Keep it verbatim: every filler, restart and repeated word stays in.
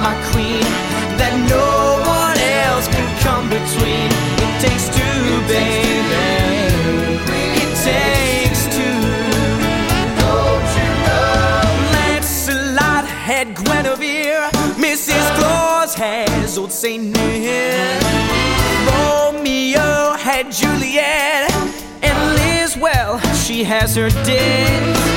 my queen, that no one else can come between. It takes two, baby. It takes two. Don't you know? Lancelot had Guinevere, Missus Claus has old Saint Nick. Romeo had Juliet, and Liz, well, she has her dick.